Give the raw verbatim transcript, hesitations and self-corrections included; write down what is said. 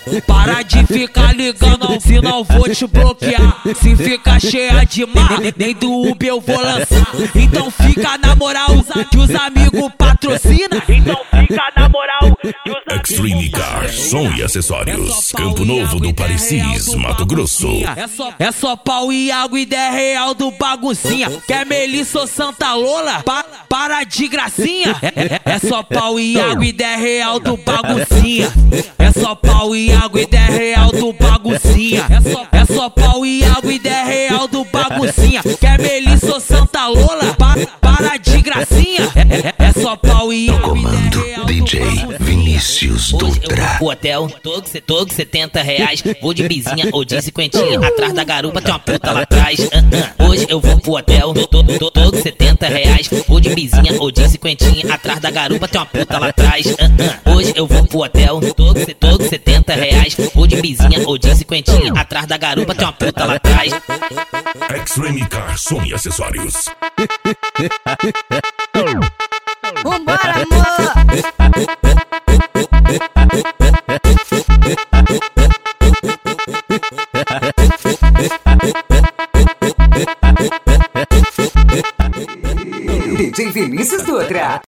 Para de ficar ligando, se não vou te bloquear. Se ficar cheia de mar, nem do Uber eu vou lançar. Então fica na moral que os amigos patrocinam. Então fica na moral que os amigos Extreme Car, som e acessórios. Campo Novo do Parecis, Mato Grosso. É só, é só pau e água e ideia real do baguncinha. Quer Melissa ou Santa Lola? Pa, para de gracinha. É, é, é só pau e água e ideia real do baguncinha. É só pau e água e ideia real do baguncinha. É só, é só pau e água e ideia real do baguncinha. Quer Melissa ou Santa Lola? Pa, para de gracinha. É, é, é só pau e água e ideia real do D J Vinícius Dutra. O hotel, todo, todo setenta reais. Vou de bizinha ou de cinquentinha. Atrás da garupa tem uma puta lá atrás. Uh, uh. Hoje eu vou pro hotel, todo, todo, todo setenta reais. Vou de bizinha ou de cinquentinha. Atrás da garupa tem uma puta lá atrás. Uh, uh. Hoje eu vou pro hotel, todo, todo setenta reais. Vou de bizinha ou de cinquentinha. Atrás da garupa tem uma puta lá atrás. Extreme Car, som e acessórios. Vambora, amor! D J Vinícius Dutra.